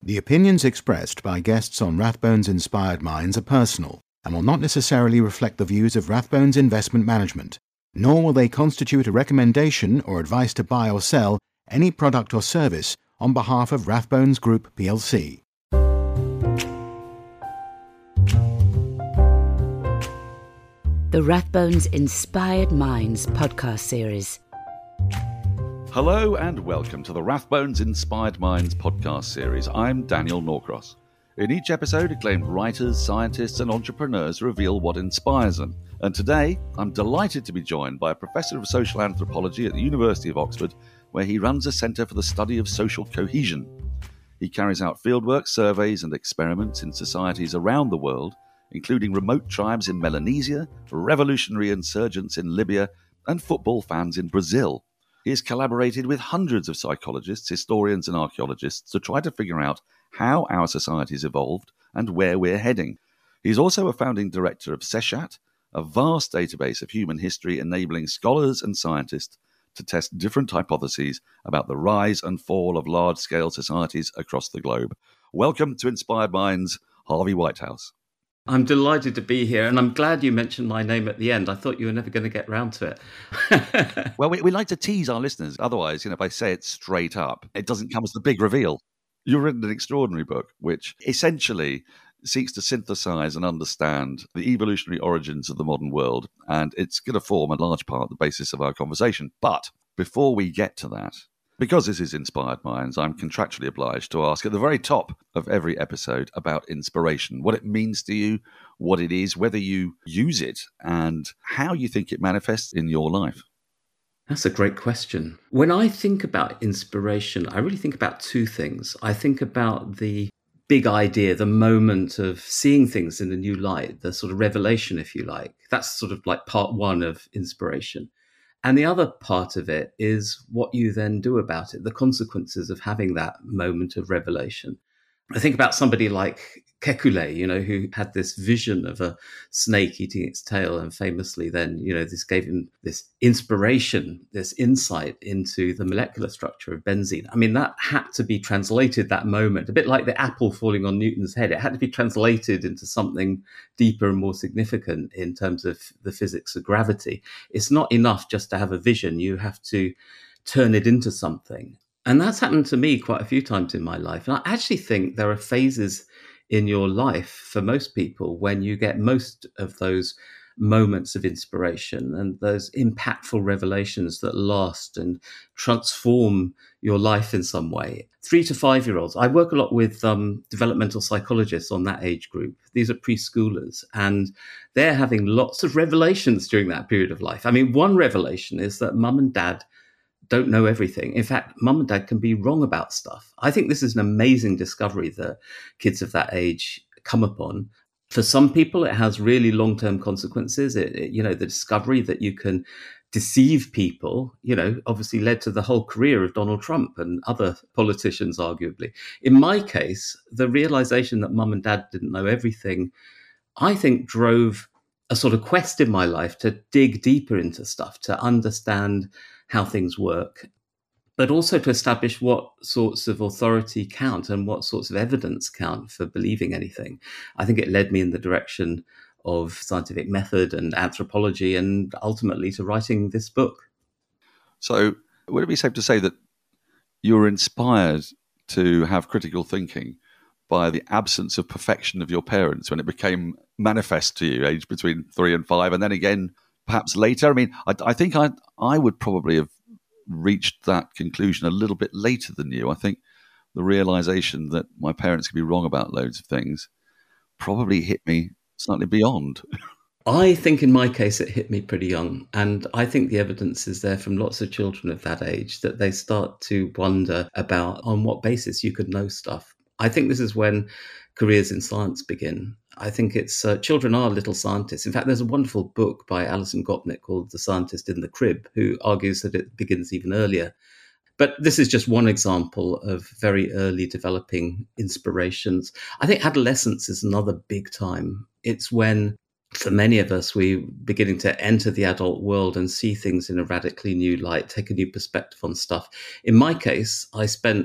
The opinions expressed by guests on Rathbones Inspired Minds are personal and will not necessarily reflect the views of Rathbones Investment Management, nor will they constitute a recommendation or advice to buy or sell any product or service on behalf of Rathbones Group plc. The Rathbones Inspired Minds podcast series. Hello and welcome to the Rathbones Inspired Minds podcast series. I'm Daniel Norcross. In each episode, acclaimed writers, scientists and entrepreneurs reveal what inspires them. And today, I'm delighted to be joined by a professor of social anthropology at the University of Oxford, where he runs a centre for the study of social cohesion. He carries out fieldwork, surveys and experiments in societies around the world, including remote tribes in Melanesia, revolutionary insurgents in Libya, and football fans in Brazil. He has collaborated with hundreds of psychologists, historians and archaeologists to try to figure out how our societies evolved and where we're heading. He's also a founding director of SESHAT, a vast database of human history enabling scholars and scientists to test different hypotheses about the rise and fall of large-scale societies across the globe. Welcome to Inspired Minds, Harvey Whitehouse. I'm delighted to be here, and I'm glad you mentioned my name at the end. I thought you were never going to get round to it. Well, we like to tease our listeners. Otherwise, if I say it straight up, it doesn't come as the big reveal. You've written an extraordinary book, which essentially seeks to synthesize and understand the evolutionary origins of the modern world, and it's going to form a large part the basis of our conversation. But before we get to that, because this is Inspired Minds, I'm contractually obliged to ask at the very top of every episode about inspiration, what it means to you, what it is, whether you use it, and how you think it manifests in your life. That's a great question. When I think about inspiration, I really think about two things. I think about the big idea, the moment of seeing things in a new light, the sort of revelation, if you like. That's sort of like part one of inspiration. And the other part of it is what you then do about it, the consequences of having that moment of revelation. I think about somebody like Kekulé, who had this vision of a snake eating its tail, and famously then, this gave him this inspiration, this insight into the molecular structure of benzene. I mean, that had to be translated, that moment, a bit like the apple falling on Newton's head. It had to be translated into something deeper and more significant in terms of the physics of gravity. It's not enough just to have a vision. You have to turn it into something. And that's happened to me quite a few times in my life. And I actually think there are phases in your life for most people when you get most of those moments of inspiration and those impactful revelations that last and transform your life in some way. 3 to 5 year olds. I work a lot with developmental psychologists on that age group. These are preschoolers, and they're having lots of revelations during that period of life. I mean, one revelation is that mum and dad don't know everything. In fact, mum and dad can be wrong about stuff. I think this is an amazing discovery that kids of that age come upon. For some people, it has really long-term consequences. The discovery that you can deceive people, obviously led to the whole career of Donald Trump and other politicians, arguably. In my case, the realization that mum and dad didn't know everything, I think drove a sort of quest in my life to dig deeper into stuff, to understand how things work, but also to establish what sorts of authority count and what sorts of evidence count for believing anything. I think it led me in the direction of scientific method and anthropology and ultimately to writing this book. So would it be safe to say that you were inspired to have critical thinking by the absence of perfection of your parents when it became manifest to you, aged between 3 and 5, and then again perhaps later? I mean, I think I would probably have reached that conclusion a little bit later than you. I think the realization that my parents could be wrong about loads of things probably hit me slightly beyond. I think in my case, it hit me pretty young. And I think the evidence is there from lots of children of that age that they start to wonder about on what basis you could know stuff. I think this is when careers in science begin. I think it's children are little scientists. In fact, there's a wonderful book by Alison Gopnik called The Scientist in the Crib, who argues that it begins even earlier. But this is just one example of very early developing inspirations. I think adolescence is another big time. It's when, for many of us, we're beginning to enter the adult world and see things in a radically new light, take a new perspective on stuff. In my case, I spent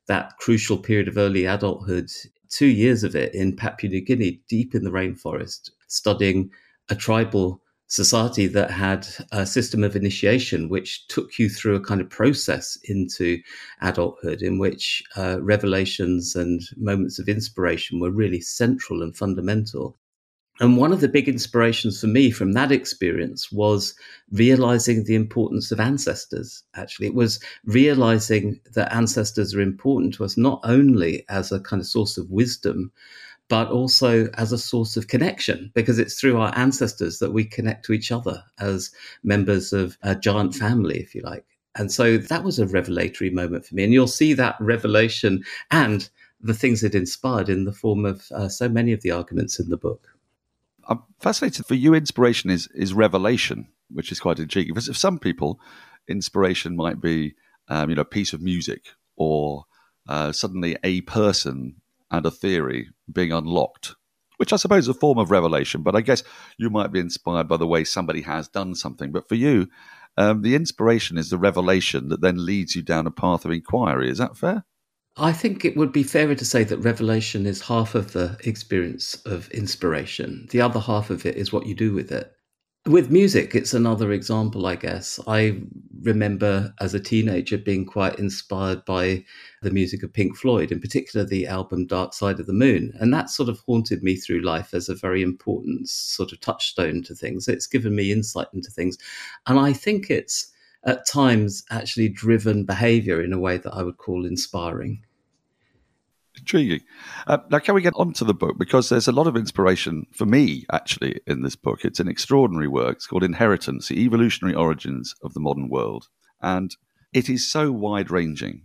that crucial period of early adulthood, 2 years of it in Papua New Guinea, deep in the rainforest, studying a tribal society that had a system of initiation which took you through a kind of process into adulthood in which revelations and moments of inspiration were really central and fundamental. And one of the big inspirations for me from that experience was realizing the importance of ancestors. Actually, it was realizing that ancestors are important to us, not only as a kind of source of wisdom, but also as a source of connection, because it's through our ancestors that we connect to each other as members of a giant family, if you like. And so that was a revelatory moment for me. And you'll see that revelation and the things it inspired in the form of so many of the arguments in the book. I'm fascinated. For you, inspiration is revelation, which is quite intriguing. Because for some people, inspiration might be, a piece of music or suddenly a person and a theory being unlocked, which I suppose is a form of revelation. But I guess you might be inspired by the way somebody has done something. But for you, the inspiration is the revelation that then leads you down a path of inquiry. Is that fair? I think it would be fairer to say that revelation is half of the experience of inspiration. The other half of it is what you do with it. With music, it's another example, I guess. I remember as a teenager being quite inspired by the music of Pink Floyd, in particular the album Dark Side of the Moon. And that sort of haunted me through life as a very important sort of touchstone to things. It's given me insight into things. And I think it's at times actually driven behavior in a way that I would call inspiring. Intriguing. Now, can we get on to the book? Because there's a lot of inspiration for me, actually, in this book. It's an extraordinary work. It's called Inheritance, The Evolutionary Origins of the Modern World. And it is so wide-ranging.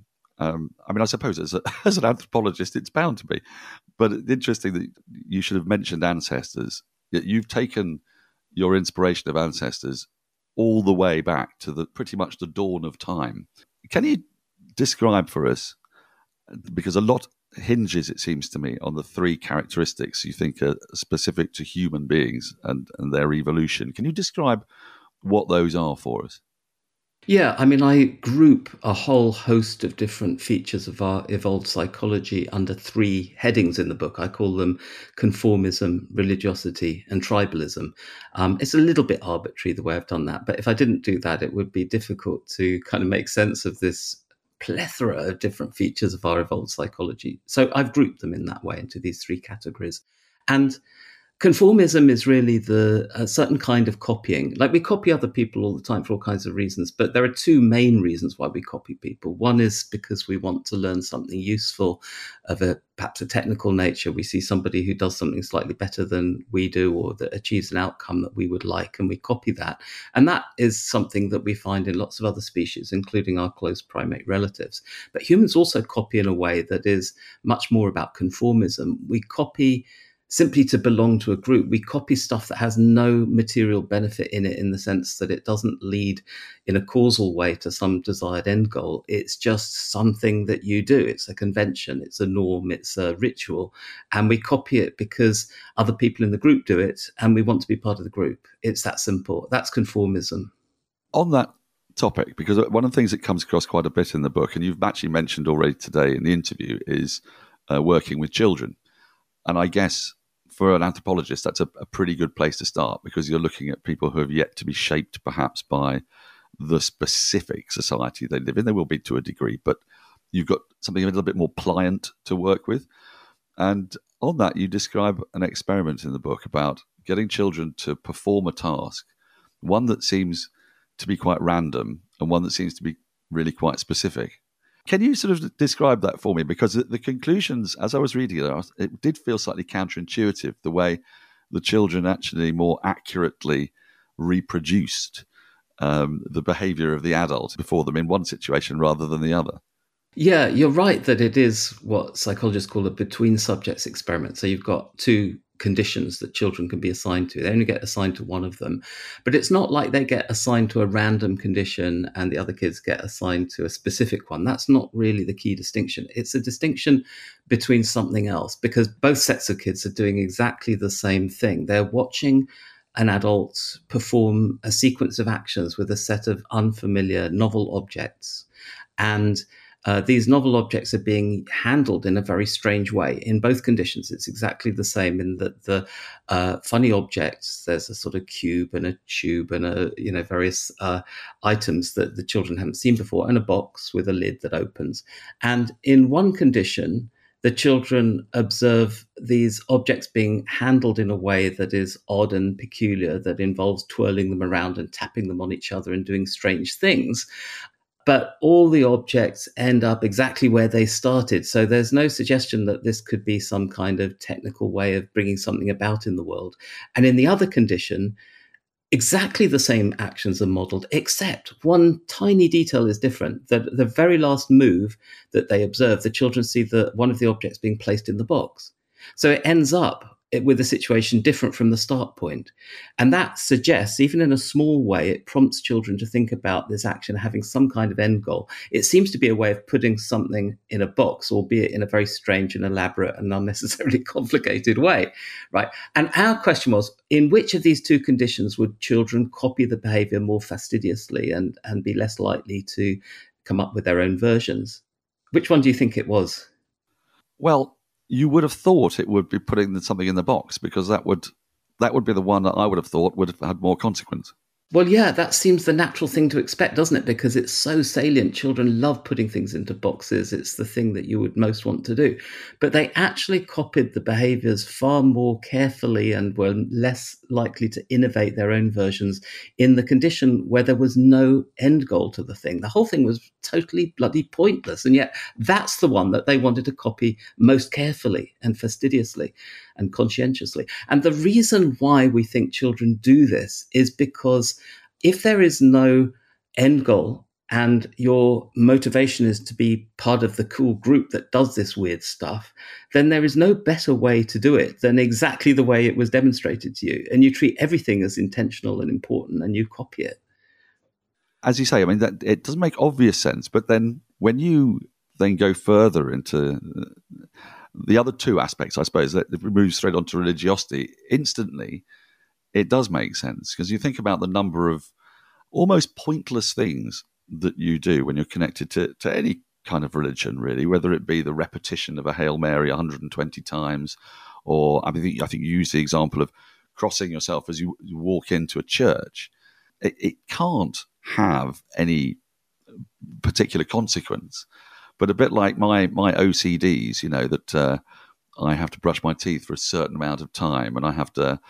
I suppose as an anthropologist, it's bound to be. But it's interesting that you should have mentioned ancestors. Yet you've taken your inspiration of ancestors all the way back to pretty much the dawn of time. Can you describe for us, because a lot hinges, it seems to me, on the three characteristics you think are specific to human beings and their evolution. Can you describe what those are for us? Yeah, I group a whole host of different features of our evolved psychology under three headings in the book. I call them conformism, religiosity, and tribalism. It's a little bit arbitrary the way I've done that, but if I didn't do that, it would be difficult to kind of make sense of this plethora of different features of our evolved psychology. So I've grouped them in that way into these three categories. And conformism is really a certain kind of copying. Like, we copy other people all the time for all kinds of reasons, but there are two main reasons why we copy people. One is because we want to learn something useful of perhaps a technical nature. We see somebody who does something slightly better than we do, or that achieves an outcome that we would like, and we copy that. And that is something that we find in lots of other species, including our close primate relatives. But humans also copy in a way that is much more about conformism. We copy simply to belong to a group. We copy stuff that has no material benefit in it, in the sense that it doesn't lead in a causal way to some desired end goal. It's just something that you do. It's a convention, it's a norm, it's a ritual. And we copy it because other people in the group do it, and we want to be part of the group. It's that simple. That's conformism. On that topic, because one of the things that comes across quite a bit in the book, and you've actually mentioned already today in the interview, is working with children. And I guess for an anthropologist, that's a pretty good place to start, because you're looking at people who have yet to be shaped perhaps by the specific society they live in. They will be to a degree, but you've got something a little bit more pliant to work with. And on that, you describe an experiment in the book about getting children to perform a task, one that seems to be quite random and one that seems to be really quite specific. Can you sort of describe that for me? Because the conclusions, as I was reading it did feel slightly counterintuitive, the way the children actually more accurately reproduced the behavior of the adult before them in one situation rather than the other. Yeah, you're right that it is what psychologists call a between subjects experiment. So you've got two conditions that children can be assigned to. They only get assigned to one of them. But it's not like they get assigned to a random condition and the other kids get assigned to a specific one. That's not really the key distinction. It's a distinction between something else, because both sets of kids are doing exactly the same thing. They're watching an adult perform a sequence of actions with a set of unfamiliar, novel objects. And these novel objects are being handled in a very strange way. In both conditions, it's exactly the same in that the funny objects, there's a sort of cube and a tube and various items that the children haven't seen before, and a box with a lid that opens. And in one condition, the children observe these objects being handled in a way that is odd and peculiar, that involves twirling them around and tapping them on each other and doing strange things. But all the objects end up exactly where they started. So there's no suggestion that this could be some kind of technical way of bringing something about in the world. And in the other condition, exactly the same actions are modeled, except one tiny detail is different. The very last move that they observe, the children see one of the objects being placed in the box. So it ends up with a situation different from the start point. And that suggests, even in a small way, it prompts children to think about this action having some kind of end goal. It seems to be a way of putting something in a box, albeit in a very strange and elaborate and unnecessarily complicated way, right? And our question was, in which of these two conditions would children copy the behavior more fastidiously and be less likely to come up with their own versions? Which one do you think it was? Well, you would have thought it would be putting something in the box, because that would be the one that I would have thought would have had more consequence. Well, yeah, that seems the natural thing to expect, doesn't it? Because it's so salient. Children love putting things into boxes. It's the thing that you would most want to do. But they actually copied the behaviors far more carefully and were less likely to innovate their own versions in the condition where there was no end goal to the thing. The whole thing was totally bloody pointless. And yet that's the one that they wanted to copy most carefully and fastidiously and conscientiously. And the reason why we think children do this is because if there is no end goal and your motivation is to be part of the cool group that does this weird stuff, then there is no better way to do it than exactly the way it was demonstrated to you. And you treat everything as intentional and important and you copy it. As you say, I mean, that it doesn't make obvious sense, but then when you then go further into the other two aspects, I suppose, that it moves straight onto religiosity, instantly it does make sense, because you think about the number of almost pointless things that you do when you're connected to any kind of religion, really, whether it be the repetition of a Hail Mary 120 times, or I think you use the example of crossing yourself as you walk into a church. It can't have any particular consequence. But a bit like my OCDs, that I have to brush my teeth for a certain amount of time, and I have to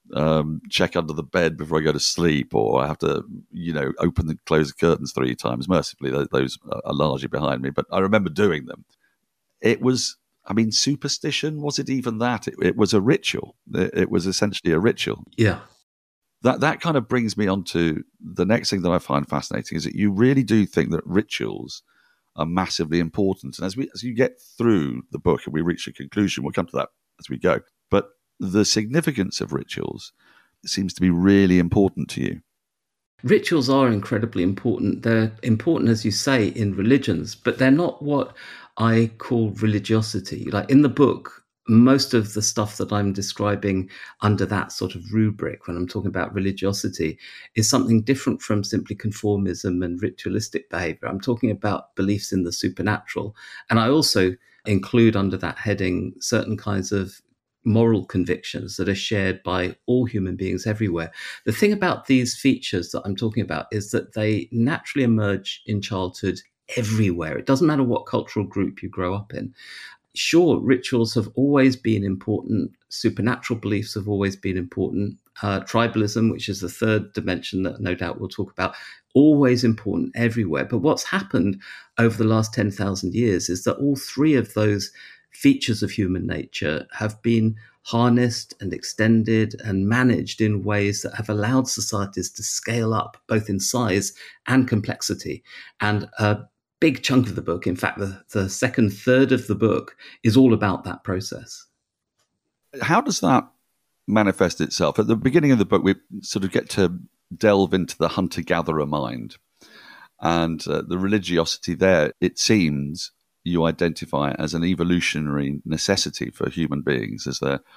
check under the bed before I go to sleep, or I have to, open and close the curtains 3 times. Mercifully, those are largely behind me, but I remember doing them. It was, superstition, was it even that? It was a ritual. It was essentially a ritual. Yeah. That kind of brings me on to the next thing that I find fascinating, is that you really do think that rituals are massively important. And as you get through the book and we reach a conclusion, we'll come to that as we go. But the significance of rituals seems to be really important to you. Rituals are incredibly important. They're important, as you say, in religions, but they're not what I call religiosity. Like in the book, most of the stuff that I'm describing under that sort of rubric when I'm talking about religiosity is something different from simply conformism and ritualistic behavior. I'm talking about beliefs in the supernatural. And I also include under that heading certain kinds of moral convictions that are shared by all human beings everywhere. The thing about these features that I'm talking about is that they naturally emerge in childhood everywhere. It doesn't matter what cultural group you grow up in. Sure, rituals have always been important. Supernatural beliefs have always been important. Tribalism, which is the third dimension that no doubt we'll talk about, always important everywhere. But what's happened over the last 10,000 years is that all three of those features of human nature have been harnessed and extended and managed in ways that have allowed societies to scale up both in size and complexity. And big chunk of the book, in fact, the second third of the book, is all about that process. How does that manifest itself? At the beginning of the book, we sort of get to delve into the hunter-gatherer mind. And the religiosity there, it seems, you identify as an evolutionary necessity for human beings, as they're,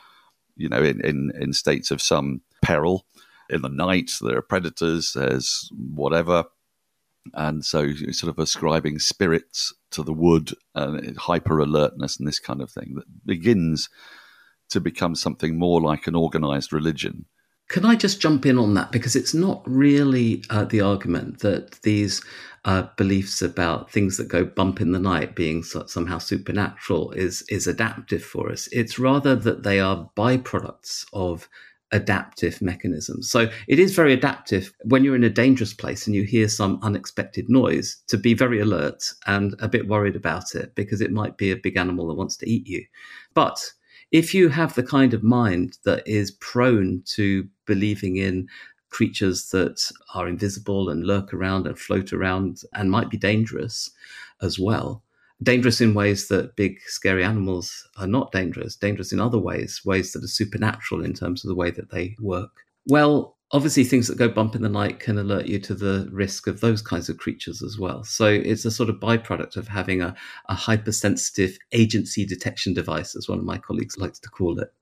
in states of some peril. In the night, there are predators, there's whatever. And so you're sort of ascribing spirits to the wood and hyper alertness and this kind of thing that begins to become something more like an organized religion. Can I just jump in on that? Because it's not really the argument that these beliefs about things that go bump in the night being somehow supernatural is adaptive for us. It's rather that they are byproducts of adaptive mechanisms. So it is very adaptive when you're in a dangerous place and you hear some unexpected noise to be very alert and a bit worried about it because it might be a big animal that wants to eat you. But if you have the kind of mind that is prone to believing in creatures that are invisible and lurk around and float around and might be dangerous as well, dangerous in ways that big, scary animals are not dangerous in other ways that are supernatural in terms of the way that they work. Well, obviously things that go bump in the night can alert you to the risk of those kinds of creatures as well. So it's a sort of byproduct of having a hypersensitive agency detection device, as one of my colleagues likes to call it.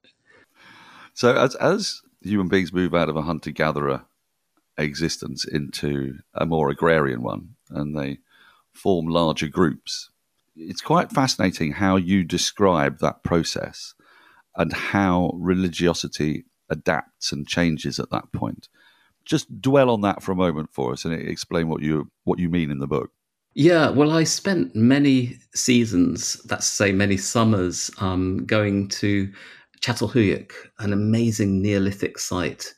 So as human beings move out of a hunter-gatherer existence into a more agrarian one, and they form larger groups, it's quite fascinating how you describe that process and how religiosity adapts and changes at that point. Just dwell on that for a moment for us and explain what you mean in the book. Yeah, well, I spent many seasons, that's to say many summers, going to Çatalhöyük, an amazing Neolithic site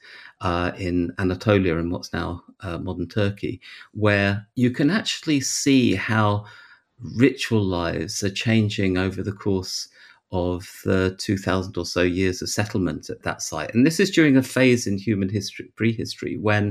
in Anatolia in what's now modern Turkey, where you can actually see how ritual lives are changing over the course of the 2,000 or so years of settlement at that site. And this is during a phase in human history, prehistory, when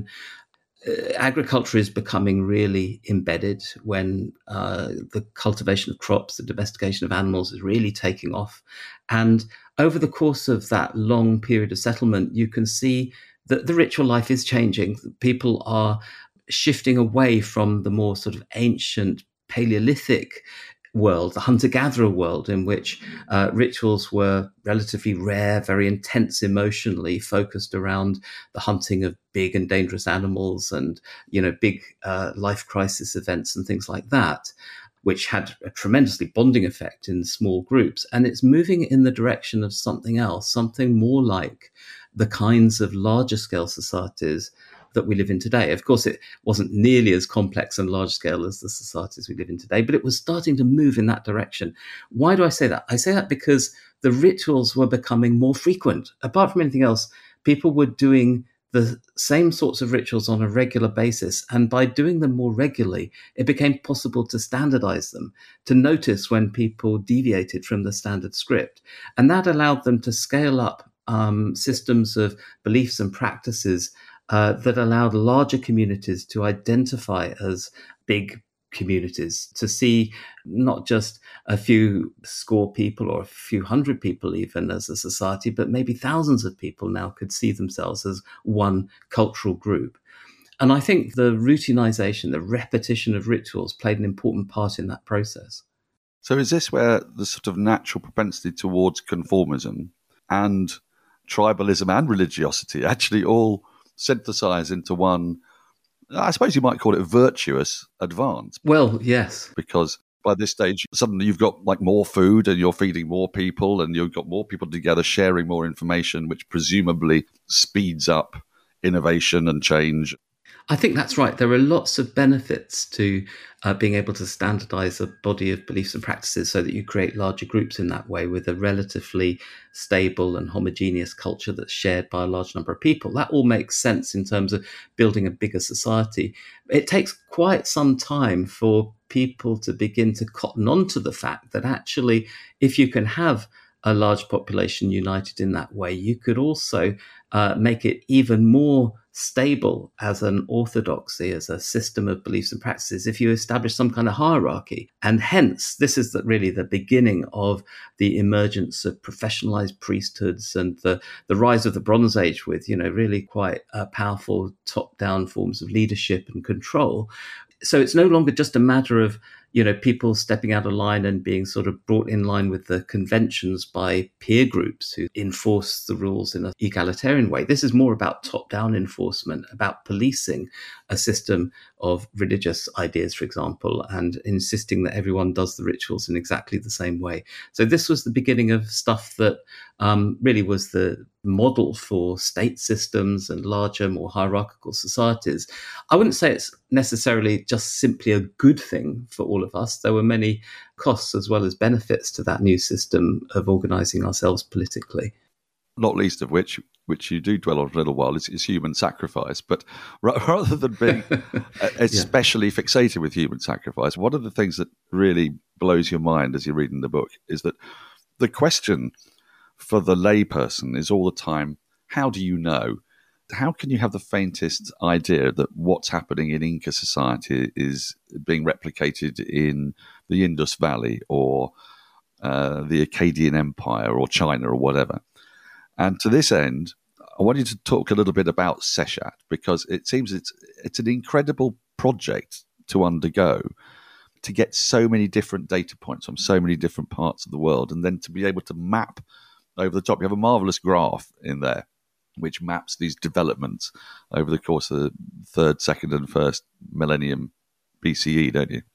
agriculture is becoming really embedded, when the cultivation of crops, the domestication of animals is really taking off. And over the course of that long period of settlement, you can see that the ritual life is changing. People are shifting away from the more sort of ancient Paleolithic world, the hunter-gatherer world, in which rituals were relatively rare, very intense emotionally, focused around the hunting of big and dangerous animals and, big life crisis events and things like that, which had a tremendously bonding effect in small groups. And it's moving in the direction of something else, something more like the kinds of larger scale societies that we live in today. Of course, it wasn't nearly as complex and large scale as the societies we live in today, but it was starting to move in that direction. Why do I say that? I say that because the rituals were becoming more frequent. Apart from anything else, people were doing the same sorts of rituals on a regular basis. And by doing them more regularly, it became possible to standardize them, to notice when people deviated from the standard script. And that allowed them to scale up systems of beliefs and practices that allowed larger communities to identify as big communities, to see not just a few score people or a few hundred people even as a society, but maybe thousands of people now could see themselves as one cultural group. And I think the routinization, the repetition of rituals played an important part in that process. So is this where the sort of natural propensity towards conformism and tribalism and religiosity actually all synthesize into one, I suppose you might call it, virtuous advance? Well, yes. Because by this stage, suddenly you've got like more food and you're feeding more people and you've got more people together sharing more information, which presumably speeds up innovation and change. I think that's right. There are lots of benefits to being able to standardize a body of beliefs and practices so that you create larger groups in that way with a relatively stable and homogeneous culture that's shared by a large number of people. That all makes sense in terms of building a bigger society. It takes quite some time for people to begin to cotton on to the fact that actually, if you can have a large population united in that way, you could also make it even more stable as an orthodoxy, as a system of beliefs and practices, if you establish some kind of hierarchy. And hence, this is really the beginning of the emergence of professionalized priesthoods and the rise of the Bronze Age with, really quite powerful top-down forms of leadership and control. so it's no longer just a matter of, people stepping out of line and being sort of brought in line with the conventions by peer groups who enforce the rules in an egalitarian way. This is more about top-down enforcement, about policing a system of religious ideas, for example, and insisting that everyone does the rituals in exactly the same way. So this was the beginning of stuff that really was the model for state systems and larger, more hierarchical societies. I wouldn't say it's necessarily just simply a good thing for all of us. There were many costs as well as benefits to that new system of organising ourselves politically. Not least of which you do dwell on for a little while, is human sacrifice. But rather than being especially fixated with human sacrifice, one of the things that really blows your mind as you're reading the book is that the question for the layperson is all the time, how do you know? How can you have the faintest idea that what's happening in Inca society is being replicated in the Indus Valley or the Akkadian Empire or China or whatever? And to this end, I want you to talk a little bit about Seshat, because it seems it's an incredible project to undergo, to get so many different data points from so many different parts of the world, and then to be able to map over the top. You have a marvelous graph in there which maps these developments over the course of the 3rd, 2nd, and 1st millennium BCE, don't you?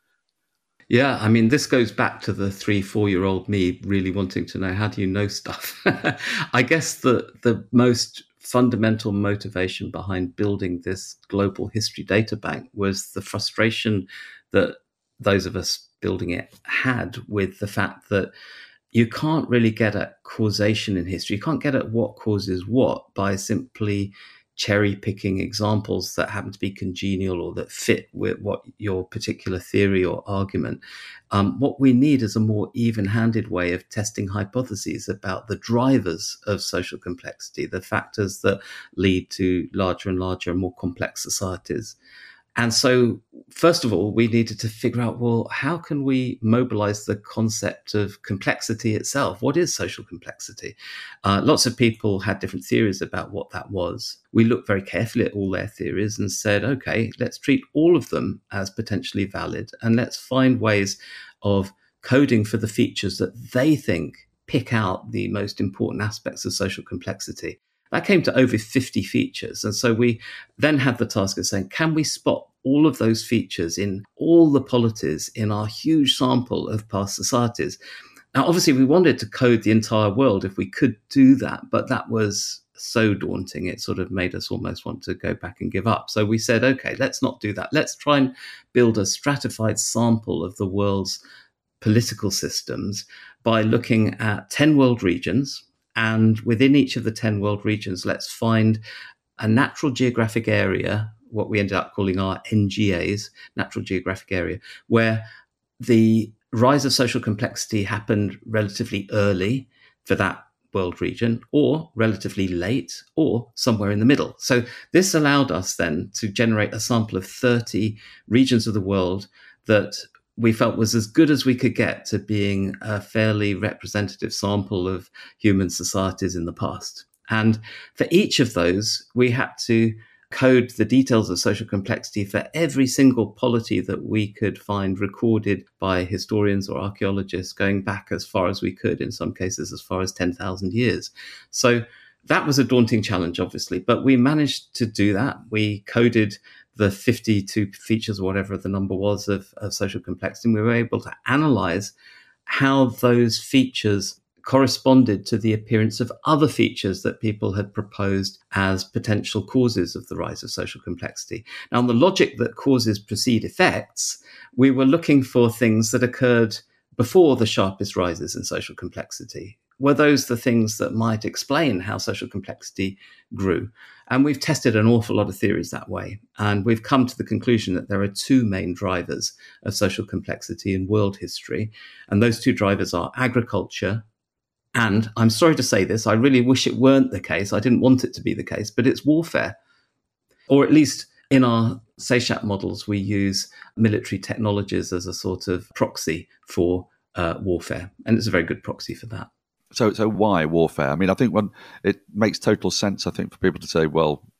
Yeah, I mean, this goes back to the 3-4-year-old me really wanting to know, how do you know stuff? I guess the most fundamental motivation behind building this global history data bank was the frustration that those of us building it had with the fact that you can't really get at causation in history. You can't get at what causes what by simply cherry picking examples that happen to be congenial or that fit with what your particular theory or argument. What we need is a more even-handed way of testing hypotheses about the drivers of social complexity, the factors that lead to larger and larger and more complex societies. And so, first of all, we needed to figure out, well, how can we mobilize the concept of complexity itself? What is social complexity? Lots of people had different theories about what that was. We looked very carefully at all their theories and said, okay, let's treat all of them as potentially valid, and let's find ways of coding for the features that they think pick out the most important aspects of social complexity. That came to over 50 features. And so we then had the task of saying, can we spot all of those features in all the polities in our huge sample of past societies? Now, obviously, we wanted to code the entire world if we could do that, but that was so daunting. It sort of made us almost want to go back and give up. So we said, okay, let's not do that. Let's try and build a stratified sample of the world's political systems by looking at 10 world regions. And within each of the 10 world regions, let's find a natural geographic area, what we ended up calling our NGAs, natural geographic area, where the rise of social complexity happened relatively early for that world region, or relatively late, or somewhere in the middle. So this allowed us then to generate a sample of 30 regions of the world that we felt was as good as we could get to being a fairly representative sample of human societies in the past. And for each of those, we had to code the details of social complexity for every single polity that we could find recorded by historians or archaeologists going back as far as we could, in some cases as far as 10,000 years. So that was a daunting challenge, obviously, but we managed to do that. We coded the 52 features, or whatever the number was, of social complexity. And we were able to analyze how those features corresponded to the appearance of other features that people had proposed as potential causes of the rise of social complexity. Now, on the logic that causes precede effects, we were looking for things that occurred before the sharpest rises in social complexity. Were those the things that might explain how social complexity grew? And we've tested an awful lot of theories that way. And we've come to the conclusion that there are two main drivers of social complexity in world history. And those two drivers are agriculture. And I'm sorry to say this, I really wish it weren't the case. I didn't want it to be the case, but it's warfare. Or at least in our Seshat models, we use military technologies as a sort of proxy for warfare. And it's a very good proxy for that. So why warfare? I mean, I think it makes total sense, I think, for people to say, well,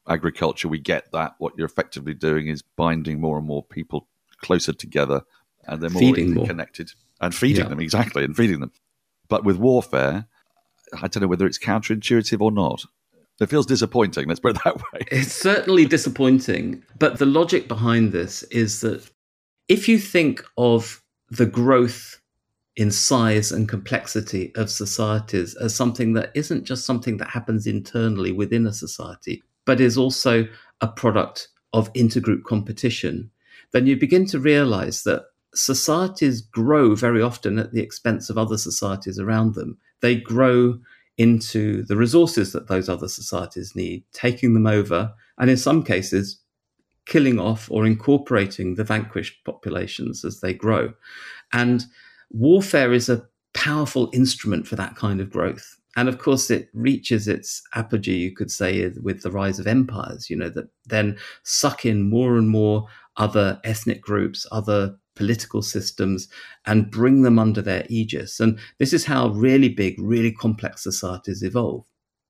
agriculture, we get that what you're effectively doing is binding more and more people closer together, and they're more interconnected and feeding them, exactly, and feeding them. But with warfare, I don't know whether it's counterintuitive or not. It feels disappointing, let's put it that way. It's certainly disappointing. But the logic behind this is that if you think of the growth in size and complexity of societies as something that isn't just something that happens internally within a society, but is also a product of intergroup competition, then you begin to realize that societies grow very often at the expense of other societies around them. They grow into the resources that those other societies need, taking them over, and in some cases, killing off or incorporating the vanquished populations as they grow. And warfare is a powerful instrument for that kind of growth. And of course, it reaches its apogee, you could say, with the rise of empires, that then suck in more and more other ethnic groups, other political systems, and bring them under their aegis. And this is how really big, really complex societies evolve.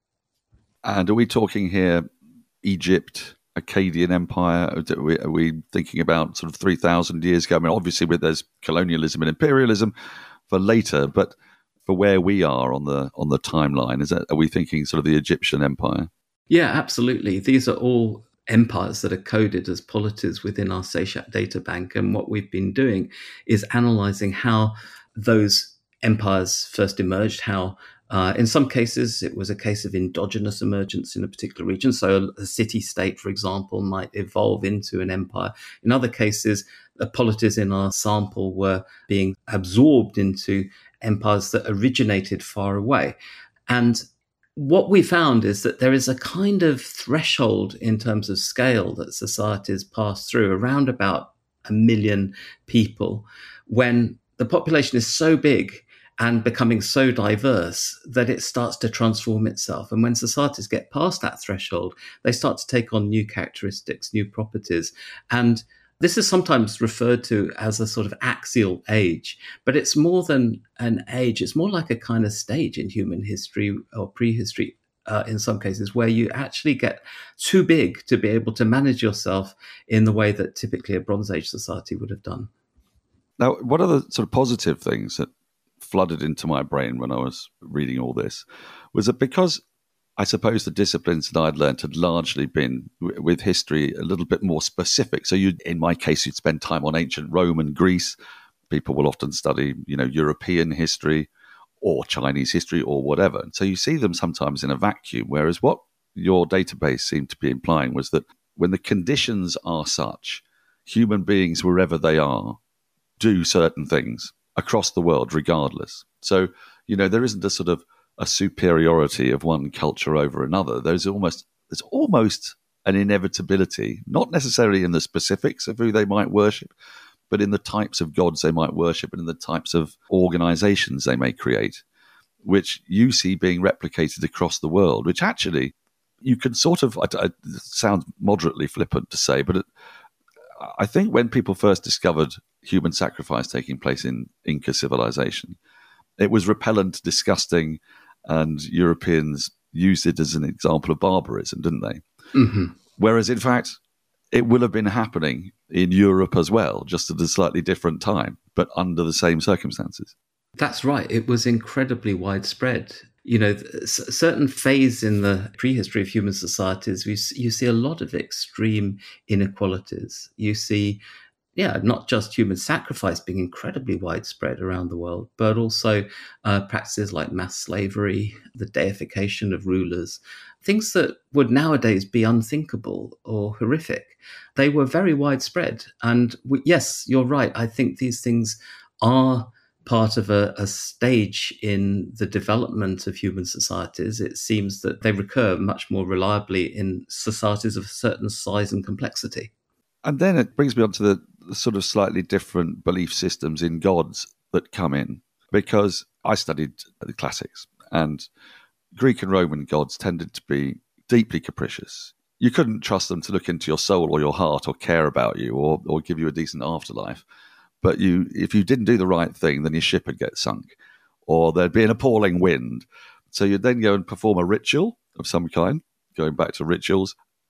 And are we talking here Egypt, Akkadian Empire? Are we thinking about sort of 3,000 years ago? I mean, obviously, there's colonialism and imperialism for later, but for where we are on the timeline, are we thinking sort of the Egyptian Empire? Yeah, absolutely. These are all empires that are coded as polities within our SEISHAP data bank. And what we've been doing is analyzing how those empires first emerged, how in some cases it was a case of endogenous emergence in a particular region. So a city-state, for example, might evolve into an empire. In other cases, the polities in our sample were being absorbed into empires that originated far away. And what we found is that there is a kind of threshold in terms of scale that societies pass through, around about 1 million people, when the population is so big and becoming so diverse that it starts to transform itself. And when societies get past that threshold, they start to take on new characteristics, new properties. And this is sometimes referred to as a sort of axial age, but it's more than an age. It's more like a kind of stage in human history or prehistory in some cases, where you actually get too big to be able to manage yourself in the way that typically a Bronze Age society would have done. Now, what are the sort of positive things that flooded into my brain when I was reading all this was that because I suppose the disciplines that I'd learned had largely been with history a little bit more specific. So in my case, you'd spend time on ancient Rome and Greece. People will often study, European history or Chinese history or whatever. And so you see them sometimes in a vacuum, whereas what your database seemed to be implying was that when the conditions are such, human beings, wherever they are, do certain things across the world regardless. So, there isn't a sort of a superiority of one culture over another. There's almost an inevitability, not necessarily in the specifics of who they might worship, but in the types of gods they might worship and in the types of organizations they may create, which you see being replicated across the world, which actually you can sort of, it sounds moderately flippant to say, but I think when people first discovered human sacrifice taking place in Inca civilization, it was repellent, disgusting, and Europeans used it as an example of barbarism, didn't they? Mm-hmm. Whereas, in fact, it will have been happening in Europe as well, just at a slightly different time, but under the same circumstances. That's right. It was incredibly widespread. Certain phase in the prehistory of human societies, you see a lot of extreme inequalities. You see, not just human sacrifice being incredibly widespread around the world, but also practices like mass slavery, the deification of rulers, things that would nowadays be unthinkable or horrific. They were very widespread. And yes, you're right. I think these things are part of a stage in the development of human societies. It seems that they recur much more reliably in societies of a certain size and complexity. And then it brings me on to the sort of slightly different belief systems in gods that come in, because I studied the classics, and Greek and Roman gods tended to be deeply capricious. You couldn't trust them to look into your soul or your heart or care about you or give you a decent afterlife. But if you didn't do the right thing, then your ship would get sunk, or there'd be an appalling wind. So you'd then go and perform a ritual of some kind, going back to rituals,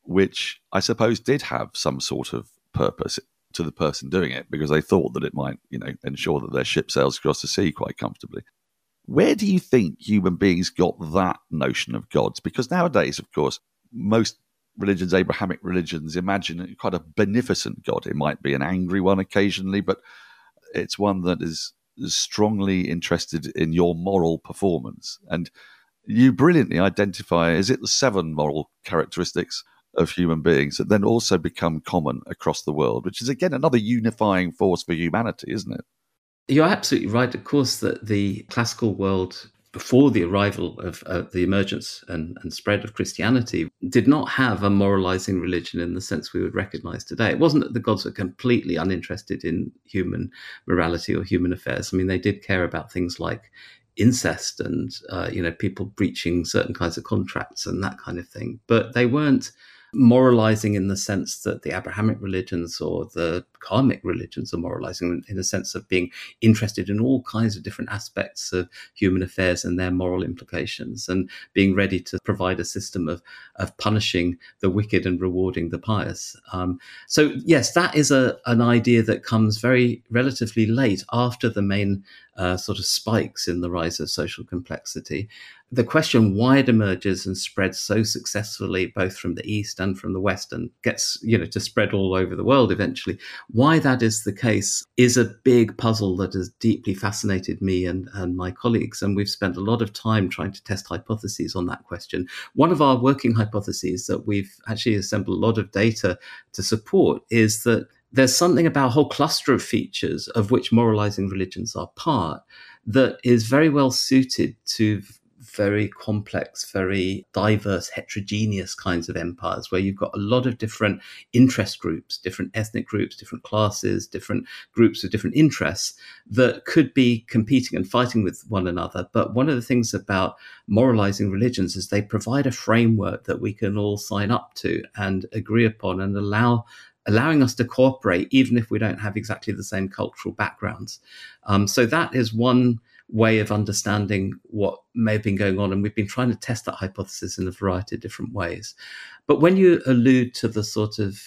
which I suppose did have some sort of purpose to the person doing it, because they thought that it might, ensure that their ship sails across the sea quite comfortably. Where do you think human beings got that notion of gods? Because nowadays, of course, most religions, Abrahamic religions, imagine quite a beneficent God. It might be an angry one occasionally, but it's one that is strongly interested in your moral performance. And you brilliantly identify, is it the 7 moral characteristics of human beings that then also become common across the world, which is, again, another unifying force for humanity, isn't it? You're absolutely right, of course, that the classical world, before the arrival of the emergence and spread of Christianity, did not have a moralizing religion in the sense we would recognize today. It wasn't that the gods were completely uninterested in human morality or human affairs. I mean, they did care about things like incest and, people breaching certain kinds of contracts and that kind of thing. But they weren't moralizing in the sense that the Abrahamic religions or the karmic religions are moralizing, in the sense of being interested in all kinds of different aspects of human affairs and their moral implications, and being ready to provide a system of punishing the wicked and rewarding the pious. So yes, that is an idea that comes very relatively late after the main sort of spikes in the rise of social complexity. The question why it emerges and spreads so successfully, both from the East and from the West, and gets, to spread all over the world eventually, why that is the case is a big puzzle that has deeply fascinated me and my colleagues. And we've spent a lot of time trying to test hypotheses on that question. One of our working hypotheses that we've actually assembled a lot of data to support is that there's something about a whole cluster of features, of which moralizing religions are part, that is very well suited to very complex, very diverse, heterogeneous kinds of empires, where you've got a lot of different interest groups, different ethnic groups, different classes, different groups with different interests that could be competing and fighting with one another. But one of the things about moralizing religions is they provide a framework that we can all sign up to and agree upon, and allowing us to cooperate, even if we don't have exactly the same cultural backgrounds. So that is one way of understanding what may have been going on. And we've been trying to test that hypothesis in a variety of different ways. But when you allude to the sort of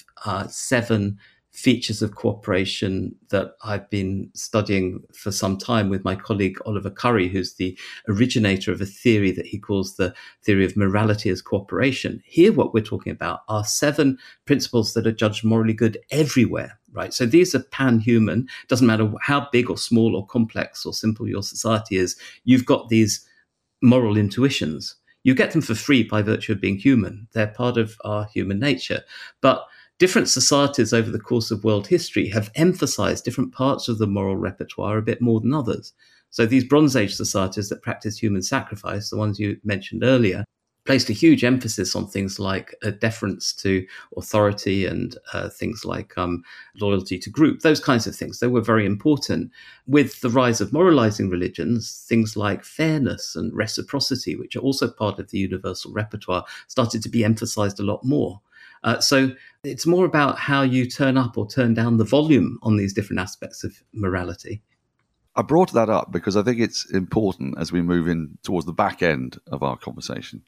7 features of cooperation that I've been studying for some time with my colleague Oliver Curry, who's the originator of a theory that he calls the theory of morality as cooperation. Here, what we're talking about are 7 principles that are judged morally good everywhere, right? So these are pan-human. Doesn't matter how big or small or complex or simple your society is, you've got these moral intuitions. You get them for free by virtue of being human. They're part of our human nature. But different societies over the course of world history have emphasized different parts of the moral repertoire a bit more than others. So these Bronze Age societies that practiced human sacrifice, the ones you mentioned earlier, placed a huge emphasis on things like a deference to authority and things like loyalty to group, those kinds of things. They were very important. With the rise of moralizing religions, things like fairness and reciprocity, which are also part of the universal repertoire, started to be emphasized a lot more. So it's more about how you turn up or turn down the volume on these different aspects of morality. I brought that up because I think it's important as we move in towards the back end of our conversation,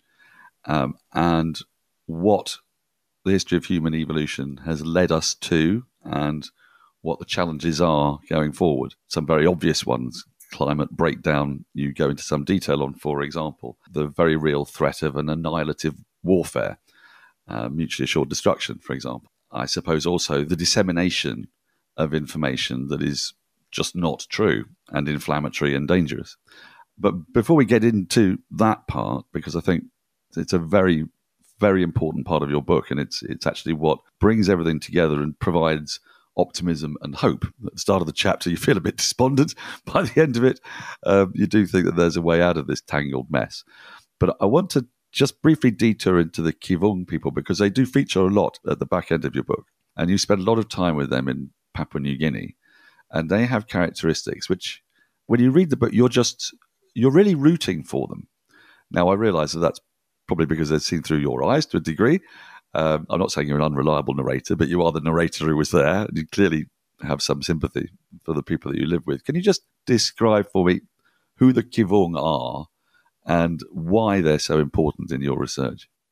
and what the history of human evolution has led us to and what the challenges are going forward. Some very obvious ones, climate breakdown, you go into some detail on, for example, the very real threat of an annihilative warfare. Mutually assured destruction, for example. I suppose also the dissemination of information that is just not true and inflammatory and dangerous. But before we get into that part, because I think it's a very, very important part of your book, and it's actually what brings everything together and provides optimism and hope. At the start of the chapter, you feel a bit despondent. By the end of it, you do think that there's a way out of this tangled mess. But I want to just briefly detour into the Kivung people, because they do feature a lot at the back end of your book. And you spend a lot of time with them in Papua New Guinea. And they have characteristics which, when you read the book, you're really rooting for them. Now, I realize that that's probably because they're seen through your eyes to a degree. I'm not saying you're an unreliable narrator, but you are the narrator who was there. And you clearly have some sympathy for the people that you live with. Can you just describe for me who the Kivung are and why they're so important in your research?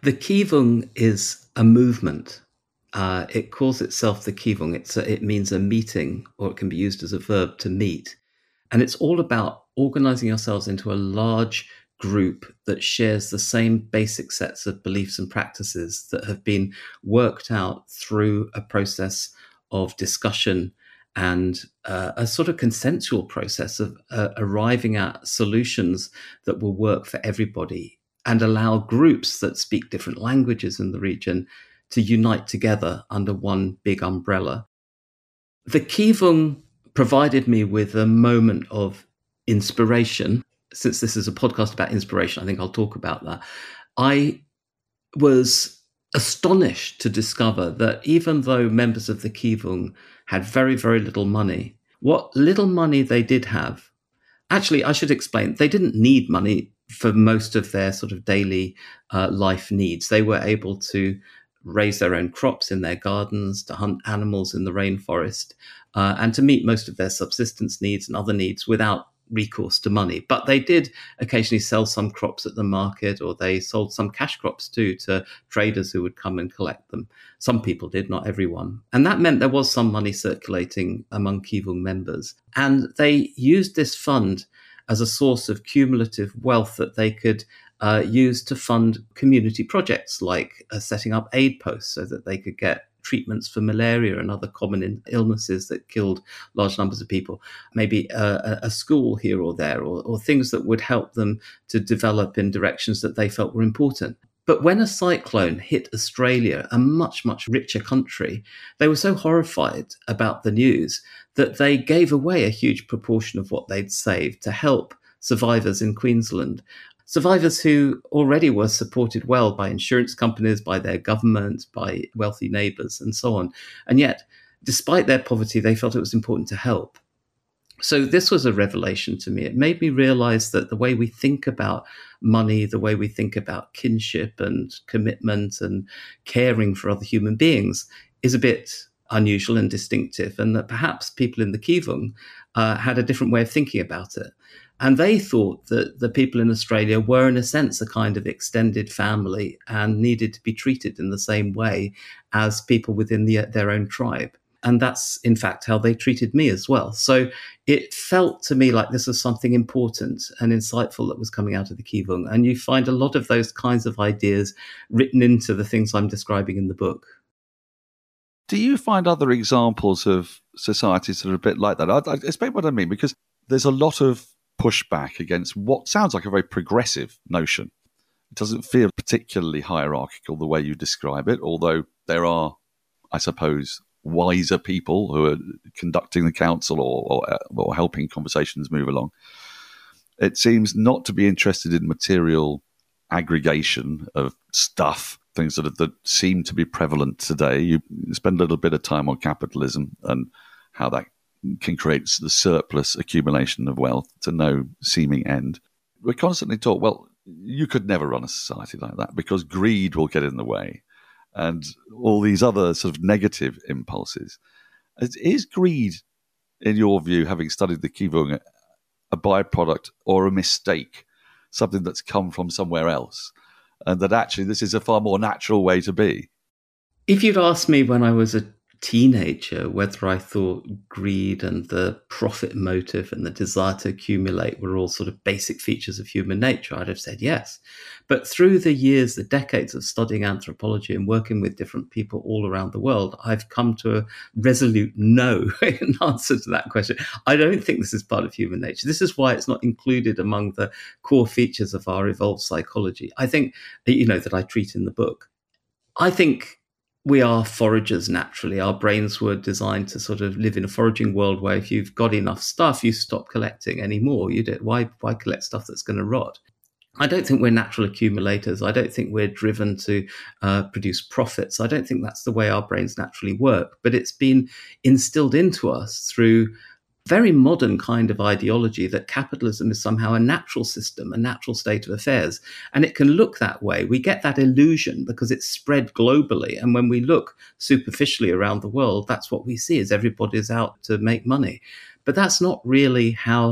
The Kivung is a movement. It calls itself the Kivung. It means a meeting, or it can be used as a verb to meet. And it's all about organizing ourselves into a large group that shares the same basic sets of beliefs and practices that have been worked out through a process of discussion and a sort of consensual process of arriving at solutions that will work for everybody and allow groups that speak different languages in the region to unite together under one big umbrella. The Kivung provided me with a moment of inspiration. Since this is a podcast about inspiration, I think I'll talk about that. I was astonished to discover that even though members of the Kivung had very, very little money, what little money they did have, actually, I should explain, they didn't need money for most of their sort of daily life needs. They were able to raise their own crops in their gardens, to hunt animals in the rainforest, and to meet most of their subsistence needs and other needs without recourse to money. But they did occasionally sell some crops at the market, or they sold some cash crops too to traders who would come and collect them. Some people did, not everyone. And that meant there was some money circulating among Kivung members. And they used this fund as a source of cumulative wealth that they could use to fund community projects like setting up aid posts so that they could get treatments for malaria and other common illnesses that killed large numbers of people, maybe a school here or there, or things that would help them to develop in directions that they felt were important. But when a cyclone hit Australia, a much, much richer country, they were so horrified about the news that they gave away a huge proportion of what they'd saved to help survivors in Queensland. Survivors who already were supported well by insurance companies, by their government, by wealthy neighbours, and so on. And yet, despite their poverty, they felt it was important to help. So this was a revelation to me. It made me realize that the way we think about money, the way we think about kinship and commitment and caring for other human beings is a bit unusual and distinctive, and that perhaps people in the Kivung had a different way of thinking about it. And they thought that the people in Australia were, in a sense, a kind of extended family and needed to be treated in the same way as people within their own tribe. And that's, in fact, how they treated me as well. So it felt to me like this was something important and insightful that was coming out of the Kivung. And you find a lot of those kinds of ideas written into the things I'm describing in the book. Do you find other examples of societies that are a bit like that? I explain what I mean, because there's a lot of pushback against what sounds like a very progressive notion. It doesn't feel particularly hierarchical the way you describe it, although there are, I suppose, wiser people who are conducting the council or helping conversations move along. It seems not to be interested in material aggregation of stuff, things that seem to be prevalent today. You spend a little bit of time on capitalism and how that can create the surplus accumulation of wealth to no seeming end. We're constantly taught, well, you could never run a society like that because greed will get in the way and all these other sort of negative impulses. Is greed, in your view, having studied the Kivung, a byproduct or a mistake, something that's come from somewhere else, and that actually this is a far more natural way to be? If you'd asked me when I was a teenager whether I thought greed and the profit motive and the desire to accumulate were all sort of basic features of human nature, I'd have said yes. But through the years, the decades of studying anthropology and working with different people all around the world, I've come to a resolute no in answer to that question. I don't think this is part of human nature. This is why it's not included among the core features of our evolved psychology. I think, that I treat in the book. I think we are foragers naturally. Our brains were designed to sort of live in a foraging world where if you've got enough stuff, you stop collecting anymore. Why collect stuff that's going to rot? I don't think we're natural accumulators. I don't think we're driven to produce profits. I don't think that's the way our brains naturally work. But it's been instilled into us through very modern kind of ideology that capitalism is somehow a natural system, a natural state of affairs. And it can look that way. We get that illusion because it's spread globally. And when we look superficially around the world, that's what we see is everybody's out to make money. But that's not really how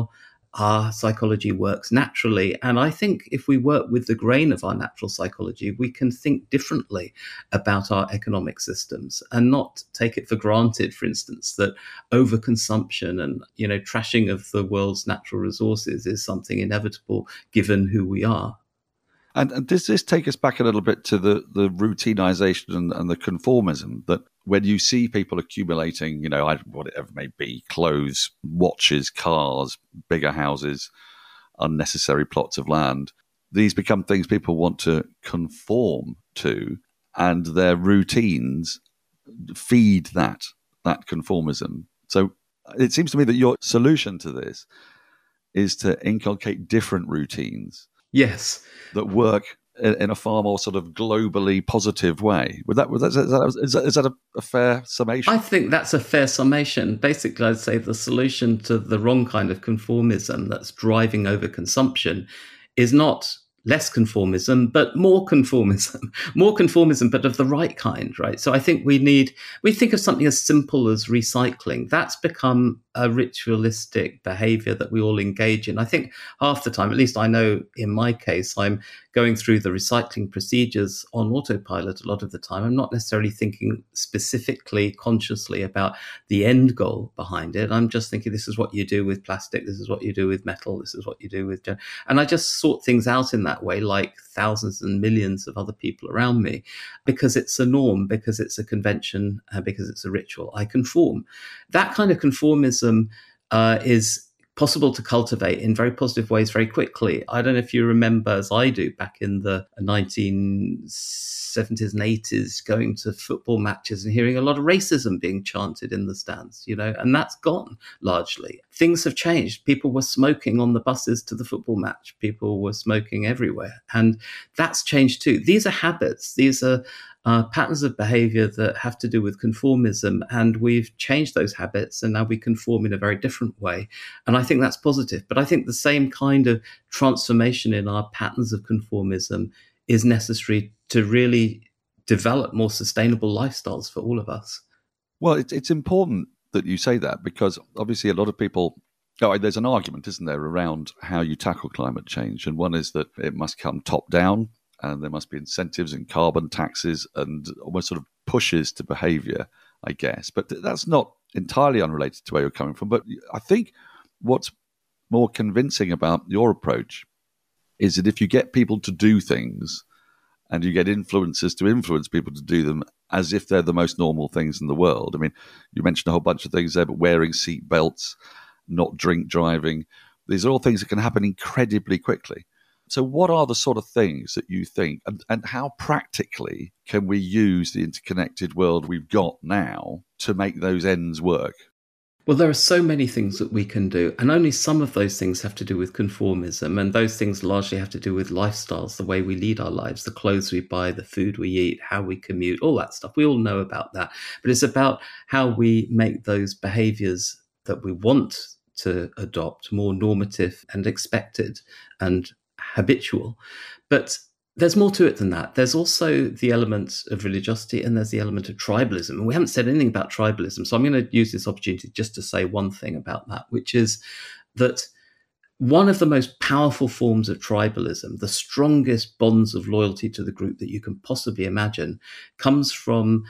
our psychology works naturally. And I think if we work with the grain of our natural psychology, we can think differently about our economic systems and not take it for granted, for instance, that overconsumption and, trashing of the world's natural resources is something inevitable given who we are. And does this take us back a little bit to the routinization and the conformism that when you see people accumulating, whatever it may be, clothes, watches, cars, bigger houses, unnecessary plots of land, these become things people want to conform to, and their routines feed that conformism. So it seems to me that your solution to this is to inculcate different routines. Yes. That work in a far more sort of globally positive way. Is that a fair summation? I think that's a fair summation. Basically, I'd say the solution to the wrong kind of conformism that's driving overconsumption is not less conformism, but more conformism, but of the right kind, right? So I think we think of something as simple as recycling. That's become a ritualistic behavior that we all engage in. I think half the time, at least I know in my case, I'm going through the recycling procedures on autopilot a lot of the time. I'm not necessarily thinking specifically, consciously about the end goal behind it. I'm just thinking, this is what you do with plastic, this is what you do with metal, this is what you do with... And I just sort things out in that way, like thousands and millions of other people around me, because it's a norm, because it's a convention, because it's a ritual. I conform. That kind of conformism is possible to cultivate in very positive ways very quickly. I don't know if you remember, as I do, back in the 1970s and 80s, going to football matches and hearing a lot of racism being chanted in the stands, and that's gone largely. Things have changed. People were smoking on the buses to the football match. People were smoking everywhere. And that's changed too. These are habits. These are patterns of behavior that have to do with conformism, and we've changed those habits and now we conform in a very different way. And I think that's positive. But I think the same kind of transformation in our patterns of conformism is necessary to really develop more sustainable lifestyles for all of us. Well, it's important that you say that, because obviously a lot of people... there's an argument, isn't there, around how you tackle climate change. And one is that it must come top down, and there must be incentives and carbon taxes and almost sort of pushes to behaviour, I guess. But that's not entirely unrelated to where you're coming from. But I think what's more convincing about your approach is that if you get people to do things and you get influencers to influence people to do them as if they're the most normal things in the world. I mean, you mentioned a whole bunch of things there, but wearing seat belts, not drink driving, these are all things that can happen incredibly quickly. So what are the sort of things that you think, and how practically can we use the interconnected world we've got now to make those ends work? Well, there are so many things that we can do, and only some of those things have to do with conformism, and those things largely have to do with lifestyles, the way we lead our lives, the clothes we buy, the food we eat, how we commute, all that stuff. We all know about that. But it's about how we make those behaviors that we want to adopt more normative and expected and habitual. But there's more to it than that. There's also the element of religiosity, and there's the element of tribalism. And we haven't said anything about tribalism. So I'm going to use this opportunity just to say one thing about that, which is that one of the most powerful forms of tribalism, the strongest bonds of loyalty to the group that you can possibly imagine, comes from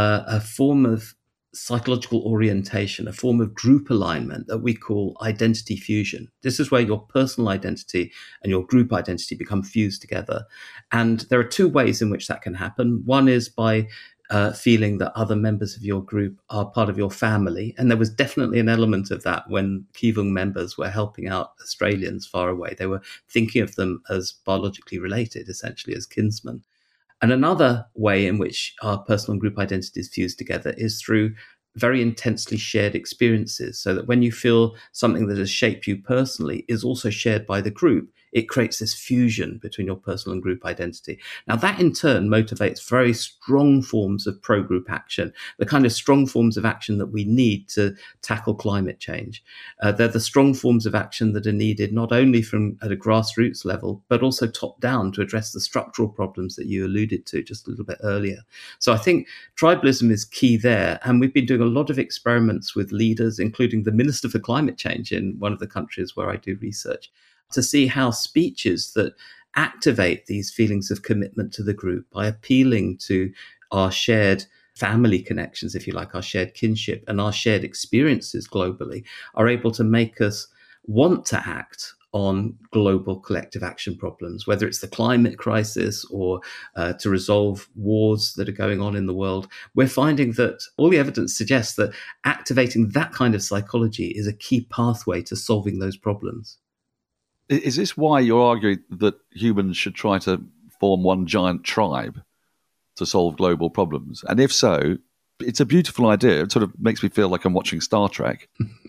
a form of psychological orientation, a form of group alignment that we call identity fusion. This is where your personal identity and your group identity become fused together. And there are two ways in which that can happen. One is by feeling that other members of your group are part of your family. And there was definitely an element of that when Kivung members were helping out Australians far away. They were thinking of them as biologically related, essentially as kinsmen. And another way in which our personal and group identities fuse together is through very intensely shared experiences, so that when you feel something that has shaped you personally is also shared by the group, it creates this fusion between your personal and group identity. Now, that in turn motivates very strong forms of pro-group action, the kind of strong forms of action that we need to tackle climate change. They're the strong forms of action that are needed not only from at a grassroots level, but also top down to address the structural problems that you alluded to just a little bit earlier. So I think tribalism is key there. And we've been doing a lot of experiments with leaders, including the Minister for Climate Change in one of the countries where I do research, to see how speeches that activate these feelings of commitment to the group by appealing to our shared family connections, if you like, our shared kinship and our shared experiences globally, are able to make us want to act on global collective action problems, whether it's the climate crisis or to resolve wars that are going on in the world. We're finding that all the evidence suggests that activating that kind of psychology is a key pathway to solving those problems. Is this why you're arguing that humans should try to form one giant tribe to solve global problems? And if so, it's a beautiful idea. It sort of makes me feel like I'm watching Star Trek.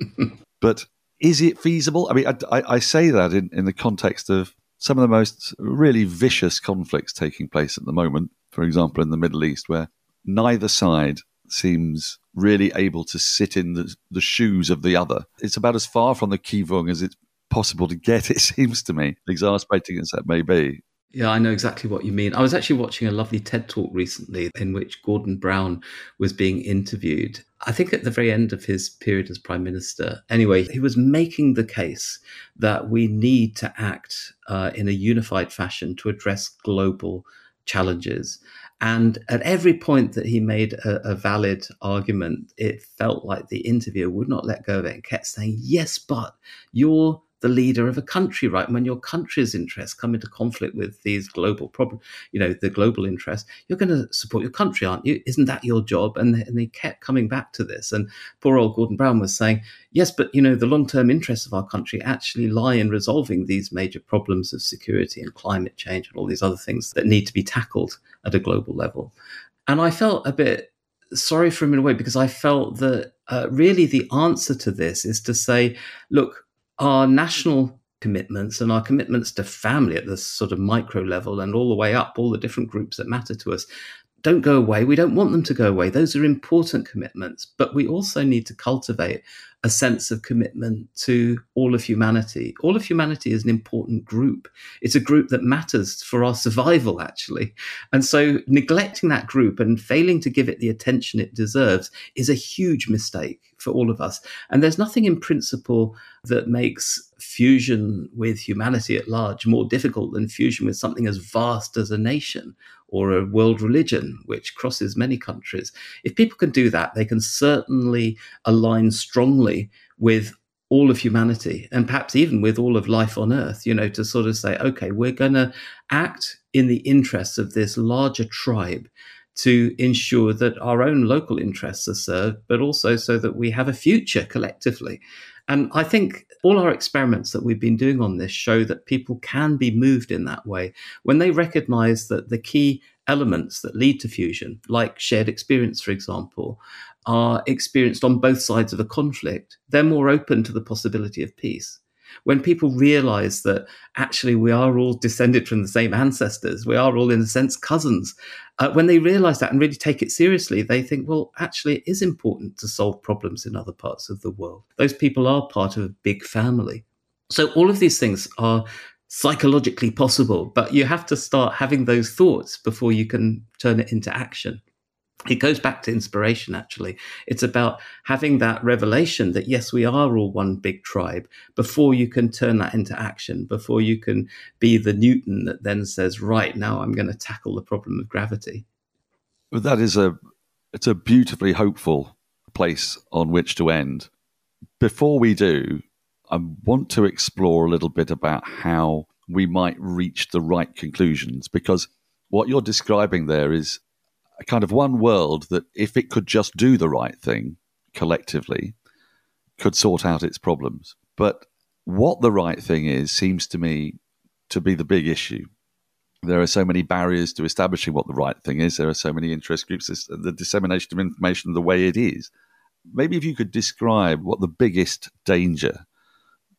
But is it feasible? I mean, I say that in the context of some of the most really vicious conflicts taking place at the moment, for example, in the Middle East, where neither side seems really able to sit in the shoes of the other. It's about as far from the kivung as it's possible to get, it seems to me, exasperating as that may be. Yeah, I know exactly what you mean. I was actually watching a lovely TED Talk recently in which Gordon Brown was being interviewed, I think at the very end of his period as Prime Minister. Anyway, he was making the case that we need to act in a unified fashion to address global challenges. And at every point that he made a valid argument, it felt like the interviewer would not let go of it and kept saying, yes, but you're the leader of a country, right? When your country's interests come into conflict with these global problems, the global interests, you're going to support your country, aren't you? Isn't that your job? And they kept coming back to this. And poor old Gordon Brown was saying, yes, but, the long-term interests of our country actually lie in resolving these major problems of security and climate change and all these other things that need to be tackled at a global level. And I felt a bit sorry for him in a way, because I felt that really the answer to this is to say, look, our national commitments and our commitments to family at this sort of micro level and all the way up, all the different groups that matter to us, don't go away. We don't want them to go away. Those are important commitments. But we also need to cultivate a sense of commitment to all of humanity. All of humanity is an important group. It's a group that matters for our survival, actually. And so neglecting that group and failing to give it the attention it deserves is a huge mistake for all of us. And there's nothing in principle that makes fusion with humanity at large more difficult than fusion with something as vast as a nation or a world religion, which crosses many countries. If people can do that, they can certainly align strongly with all of humanity and perhaps even with all of life on Earth, to sort of say, okay, we're going to act in the interests of this larger tribe to ensure that our own local interests are served, but also so that we have a future collectively. And I think all our experiments that we've been doing on this show that people can be moved in that way when they recognize that the key elements that lead to fusion, like shared experience, for example, are experienced on both sides of a conflict. They're more open to the possibility of peace. When people realize that actually we are all descended from the same ancestors, we are all in a sense cousins, when they realize that and really take it seriously, they think, well, actually it is important to solve problems in other parts of the world. Those people are part of a big family. So all of these things are psychologically possible, but you have to start having those thoughts before you can turn it into action. It goes back to inspiration, actually. It's about having that revelation that, yes, we are all one big tribe before you can turn that into action, before you can be the Newton that then says, right, now I'm going to tackle the problem of gravity. But that is it's a beautifully hopeful place on which to end. Before we do, I want to explore a little bit about how we might reach the right conclusions, because what you're describing there is a kind of one world that, if it could just do the right thing collectively, could sort out its problems. But what the right thing is seems to me to be the big issue. There are so many barriers to establishing what the right thing is. There are so many interest groups, the dissemination of information the way it is. Maybe if you could describe what the biggest danger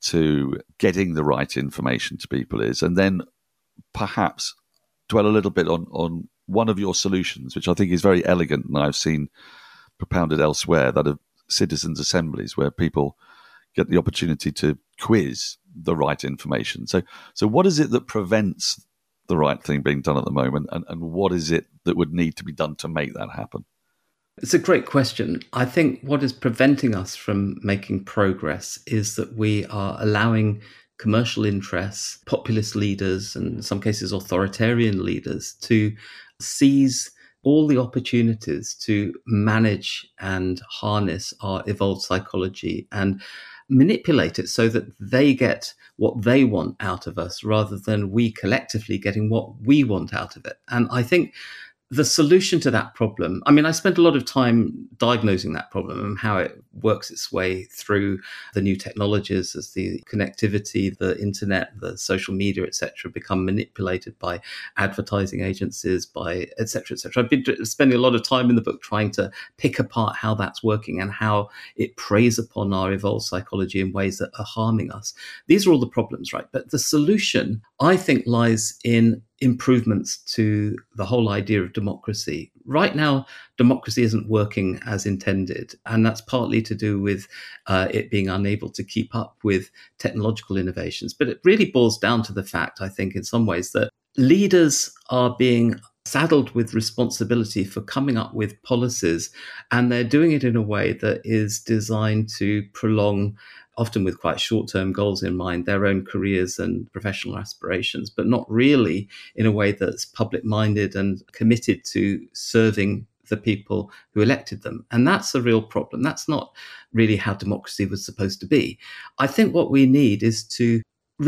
to getting the right information to people is, and then perhaps dwell a little bit on one of your solutions, which I think is very elegant and I've seen propounded elsewhere, that of citizens' assemblies, where people get the opportunity to quiz the right information. So what is it that prevents the right thing being done at the moment, and what is it that would need to be done to make that happen? It's a great question. I think what is preventing us from making progress is that we are allowing commercial interests, populist leaders, and in some cases authoritarian leaders, to seize all the opportunities to manage and harness our evolved psychology and manipulate it so that they get what they want out of us rather than we collectively getting what we want out of it. And I think the solution to that problem, I mean, I spent a lot of time diagnosing that problem and how it works its way through the new technologies as the connectivity, the internet, the social media, etc., become manipulated by advertising agencies, by etc., etc. I've been spending a lot of time in the book trying to pick apart how that's working and how it preys upon our evolved psychology in ways that are harming us. These are all the problems, right? But the solution, I think, lies in improvements to the whole idea of democracy. Right now, democracy isn't working as intended, and that's partly to do with it being unable to keep up with technological innovations. But it really boils down to the fact, I think, in some ways, that leaders are being saddled with responsibility for coming up with policies, and they're doing it in a way that is designed to prolong, often with quite short-term goals in mind, their own careers and professional aspirations, but not really in a way that's public-minded and committed to serving the people who elected them. And that's a real problem. That's not really how democracy was supposed to be. I think what we need is to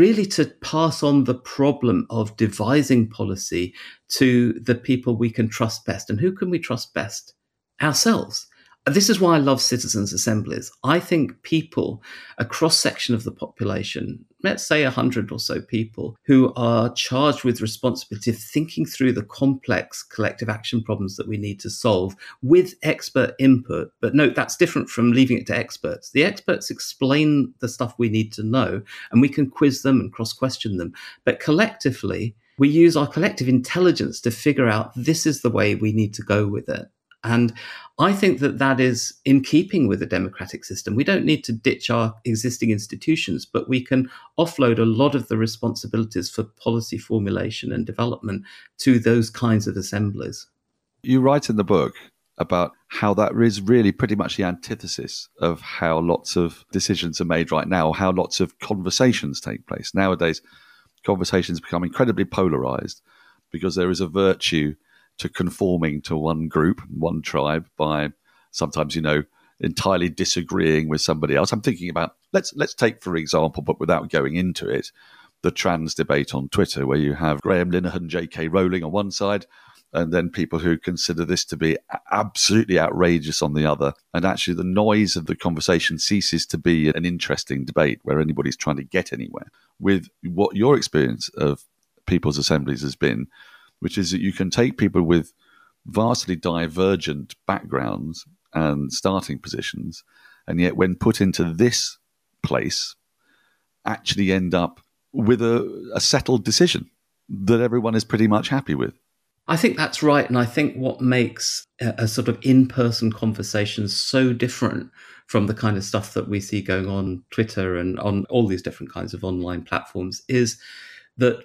pass on the problem of devising policy to the people we can trust best. And who can we trust best? Ourselves. This is why I love citizens' assemblies. I think people, a cross-section of the population, let's say 100 or so people, who are charged with responsibility of thinking through the complex collective action problems that we need to solve with expert input. But note, that's different from leaving it to experts. The experts explain the stuff we need to know, and we can quiz them and cross-question them. But collectively, we use our collective intelligence to figure out this is the way we need to go with it. And I think that is in keeping with a democratic system. We don't need to ditch our existing institutions, but we can offload a lot of the responsibilities for policy formulation and development to those kinds of assemblies. You write in the book about how that is really pretty much the antithesis of how lots of decisions are made right now, how lots of conversations take place. Nowadays, conversations become incredibly polarized because there is a virtue to conforming to one group, one tribe, by sometimes, entirely disagreeing with somebody else. I'm thinking about, let's take, for example, but without going into it, the trans debate on Twitter, where you have Graham Linehan, J.K. Rowling on one side, and then people who consider this to be absolutely outrageous on the other. And actually the noise of the conversation ceases to be an interesting debate where anybody's trying to get anywhere. With what your experience of people's assemblies has been, which is that you can take people with vastly divergent backgrounds and starting positions, and yet when put into this place, actually end up with a settled decision that everyone is pretty much happy with. I think that's right. And I think what makes a sort of in-person conversation so different from the kind of stuff that we see going on Twitter and on all these different kinds of online platforms is that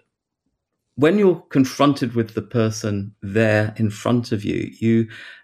when you're confronted with the person there in front of you, you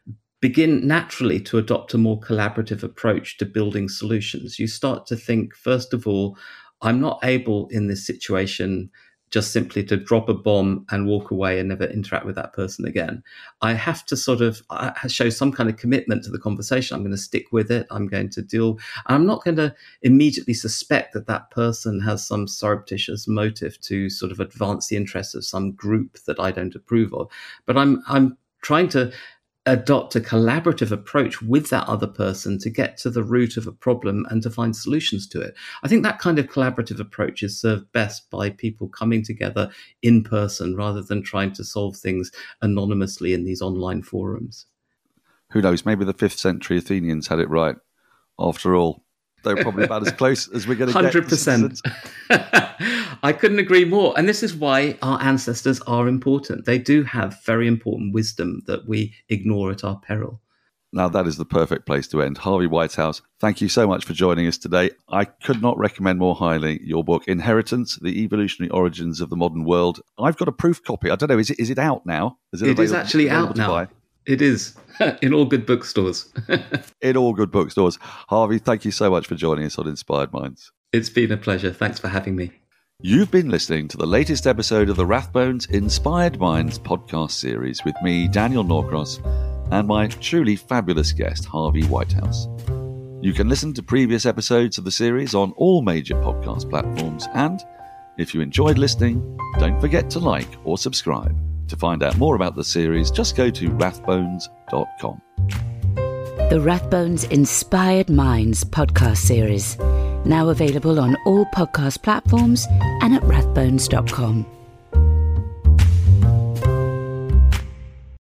begin naturally to adopt a more collaborative approach to building solutions. You start to think, first of all, I'm not able in this situation just simply to drop a bomb and walk away and never interact with that person again. I have to sort of show some kind of commitment to the conversation. I'm going to stick with it. I'm going to deal. I'm not going to immediately suspect that that person has some surreptitious motive to sort of advance the interests of some group that I don't approve of. But I'm trying to adopt a collaborative approach with that other person to get to the root of a problem and to find solutions to it. I think that kind of collaborative approach is served best by people coming together in person rather than trying to solve things anonymously in these online forums. Who knows, maybe the 5th century Athenians had it right after all. They're probably about as close as we're going to get. 100%. I couldn't agree more. And this is why our ancestors are important. They do have very important wisdom that we ignore at our peril. Now, that is the perfect place to end. Harvey Whitehouse, thank you so much for joining us today. I could not recommend more highly your book, Inheritance, The Evolutionary Origins of the Modern World. I've got a proof copy. I don't know, is it out now? It is actually out now. It is, in all good bookstores. In all good bookstores. Harvey, thank you so much for joining us on Inspired Minds. It's been a pleasure. Thanks for having me. You've been listening to the latest episode of the Rathbones Inspired Minds podcast series with me, Daniel Norcross, and my truly fabulous guest, Harvey Whitehouse. You can listen to previous episodes of the series on all major podcast platforms, and if you enjoyed listening, don't forget to like or subscribe. To find out more about the series, just go to rathbones.com. The Rathbones Inspired Minds podcast series, now available on all podcast platforms and at rathbones.com.